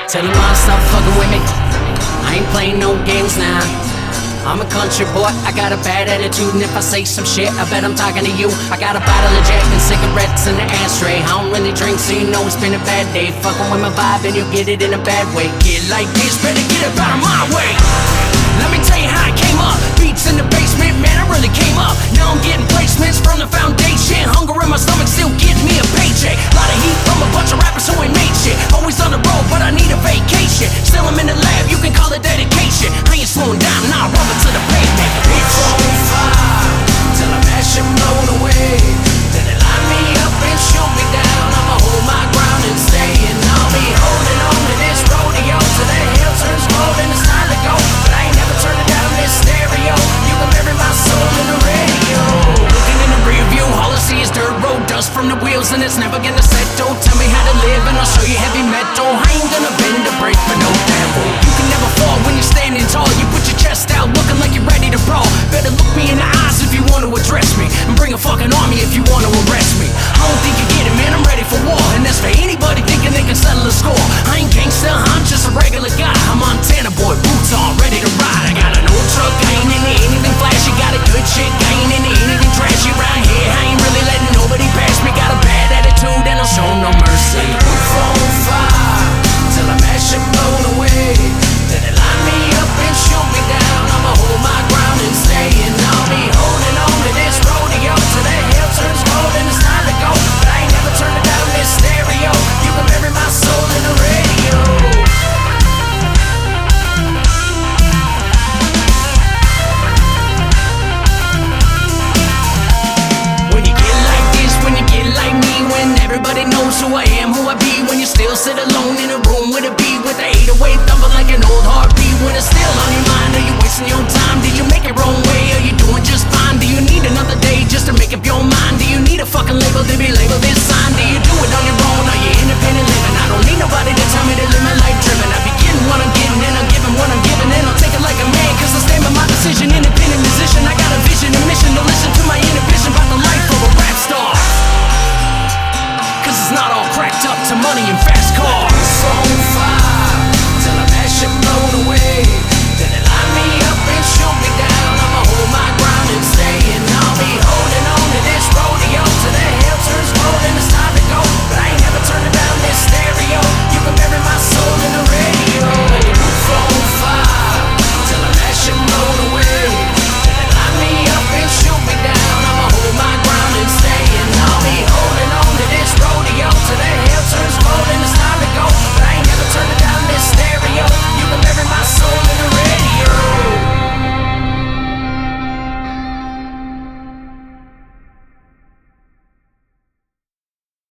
Tell your mom stop fucking with me. I ain't playing no games now. I'm a country boy, I got a bad attitude, and if I say some shit, I bet I'm talking to you. I got a bottle of Jack and cigarettes in the ashtray. I don't really drink, so you know it's been a bad day. Fucking with my vibe and you'll get it in a bad way. Get like this, better get up out of my way. Let me tell you how I came up. Beats in the basement, man, I really came up. Now I'm getting placements from the foundation. Hunger in my stomach still gives me a paycheck. Lot of heat from a bunch of rappers who ain't made shit. Always on the road, but I need a vacation. Still I'm in the lab, you can call it dedication. I ain't slowing down, nah, rubbing to the pavement. It's on fire till I'm ash and blown away. Then they line me up and shoot me down. I'ma hold my ground and stay, and I'll be holding on to this rodeo till the hill turns cold and it's time to go. But I ain't never turning down this stereo. You can bury my soul in the radio. Looking in the rear view, all I see is dirt road dust from the wheels, and it's never gonna settle. Tell me how to live and I'll show you heavy metal. I ain't gonna bend a break for no devil. You can never fall when you're standing tall. You put your chest out looking like you're ready to brawl. Better look me in the eyes if you want to address me, and bring a fucking army if you want to arrest me. I don't think you get it, man, I'm ready for war. And that's for anybody thinking they can settle a score. I ain't gangsta, I'm just a regular guy. I'm Montana boy, boots on, ready to ride. I got an old truck, I ain't into anything flashy. Got a good chick, I ain't into anything trashy. Around here, I ain't really letting nobody pass me. Got a bad attitude and I'll show no mercy. Roof on fire till I'm ash and blown away. Then they line me up and shoot me down. I'ma hold my ground and stay, and I'll be holding on to this rodeo till the hill turns cold and it's time to go. But I ain't never turning down this stereo. You can bury my soul in the radio. When you get like this, when you get like me, when everybody knows who I am, who I be, when you still sit alone in a room with a beat, with a 808 thumping like an old heartbeat, when it's still on your mind, are you wasting your time? Did you make it wrong way? Are you doing just fine? Do you need another day just to make up your mind? Do you need a fucking label to be labeled this sign? Do you do it on your own? Are you independent living? I don't need nobody to tell me to live my life driven. I be getting what I'm getting and I'm giving what I'm giving, and I'll take it like a man, cause I stand by my decision. Independent musician, I got a vision and mission to listen to my inhibition about the life of a rap star. Cause it's not all cracked up to money and fast